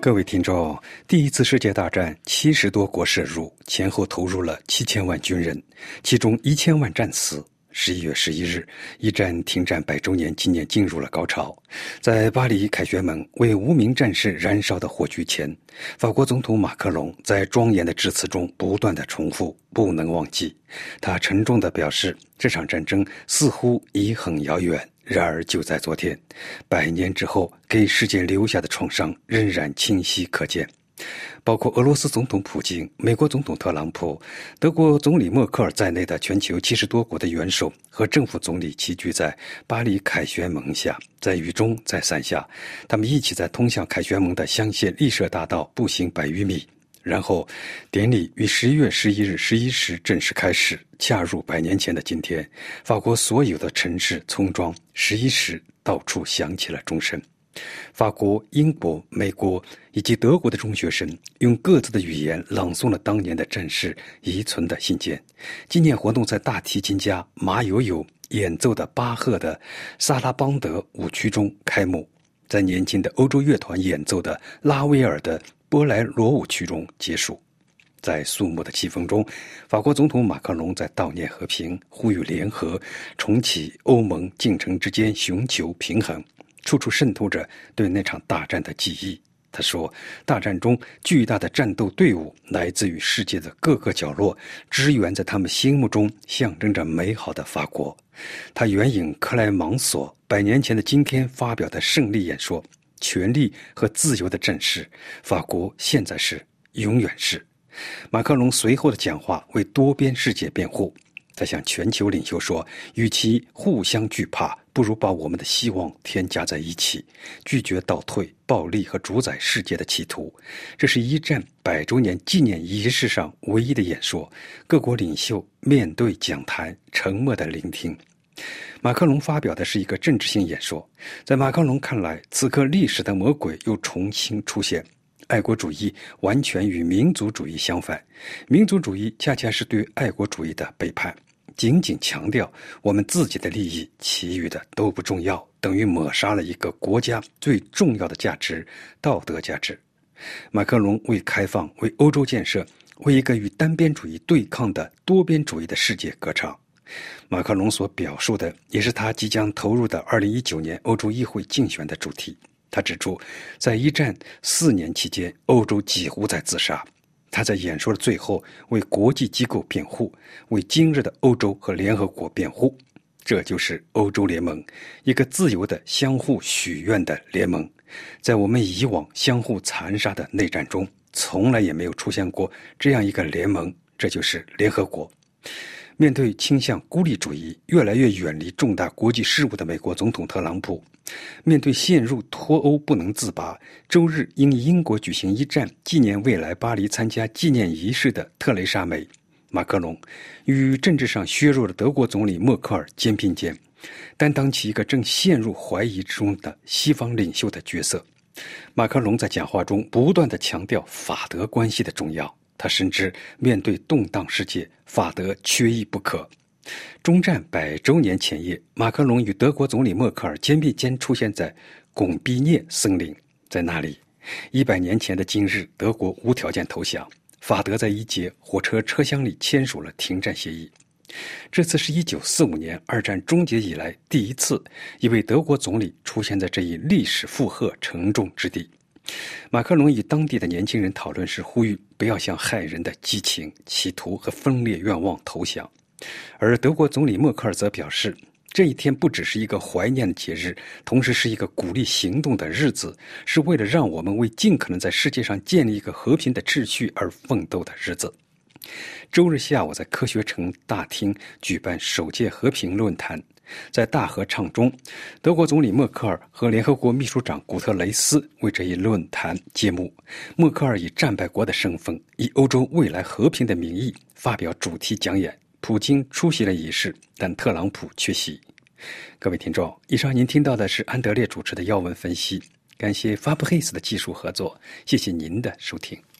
各位听众，第一次世界大战70多国涉入，前后投入了7000万军人，其中1000万战死。11月11日，一战停战100周年纪念进入了高潮。在巴黎凯旋门为无名战士燃烧的火炬前，法国总统马克龙在庄严的致辞中不断地重复不能忘记。他沉重地表示，这场战争似乎已很遥远，然而就在昨天，100年之后给世界留下的创伤仍然清晰可见。包括俄罗斯总统普京、美国总统特朗普、德国总理默克尔在内的全球70多国的元首和政府总理齐聚在巴黎凯旋门下，在雨中，在伞下，他们一起在通向凯旋门的香榭丽舍大道步行100余米。然后，典礼于11月11日11时正式开始。恰入100年前的今天，法国所有的城市、村庄，11时到处响起了钟声。法国、英国、美国以及德国的中学生用各自的语言朗诵了当年的战士遗存的信件。纪念活动在大提琴家马友友演奏的巴赫的萨拉邦德舞曲中开幕，在年轻的欧洲乐团演奏的拉威尔的波莱罗舞曲中结束。在肃穆的气氛中，法国总统马克龙在悼念和平，呼吁联合，重启欧盟进程之间寻求平衡，处处渗透着对那场大战的记忆。他说，大战中巨大的战斗队伍来自于世界的各个角落，支援在他们心目中象征着美好的法国。他援引克莱芒索100年前的今天发表的胜利演说，权力和自由的战士，法国现在是，永远是。马克龙随后的讲话为多边世界辩护，他向全球领袖说，与其互相惧怕，不如把我们的希望添加在一起，拒绝倒退、暴力和主宰世界的企图。这是一战100周年纪念仪式上唯一的演说，各国领袖面对讲坛，沉默地聆听。马克龙发表的是一个政治性演说，在马克龙看来，此刻历史的魔鬼又重新出现。爱国主义完全与民族主义相反，民族主义恰恰是对爱国主义的背叛，仅仅强调我们自己的利益，其余的都不重要，等于抹杀了一个国家最重要的价值——道德价值。马克龙为开放、为欧洲建设、为一个与单边主义对抗的多边主义的世界歌唱。马克龙所表述的也是他即将投入的2019年欧洲议会竞选的主题。他指出，在一战4年期间，欧洲几乎在自杀。他在演说的最后为国际机构辩护，为今日的欧洲和联合国辩护。这就是欧洲联盟，一个自由的相互许愿的联盟。在我们以往相互残杀的内战中，从来也没有出现过这样一个联盟，这就是联合国。面对倾向孤立主义、越来越远离重大国际事务的美国总统特朗普，面对陷入脱欧不能自拔，周日因英国举行一战纪念未来巴黎参加纪念仪式的特蕾莎梅，马克龙与政治上削弱的德国总理默克尔肩并肩，担当起一个正陷入怀疑中的西方领袖的角色。马克龙在讲话中不断地强调法德关系的重要，他深知面对动荡世界，法德缺一不可。中战100周年前夜，马克龙与德国总理默克尔肩并肩出现在贡比涅森林，在那里，100年前的今日，德国无条件投降，法德在一节火车车厢里签署了停战协议。这次是1945年2战终结以来第一次，一位德国总理出现在这一历史负荷沉重之地。马克龙与当地的年轻人讨论时呼吁不要向害人的激情、企图和分裂愿望投降，而德国总理默克尔则表示，这一天不只是一个怀念的节日，同时是一个鼓励行动的日子，是为了让我们为尽可能在世界上建立一个和平的秩序而奋斗的日子。周日下午在科学城大厅举办首届和平论坛，在大合唱中，德国总理默克尔和联合国秘书长古特雷斯为这一论坛揭幕。默克尔以战败国的身份，以欧洲未来和平的名义发表主题讲演。普京出席了仪式，但特朗普缺席。各位听众，以上您听到的是安德烈主持的要闻分析，感谢法布黑斯的技术合作，谢谢您的收听。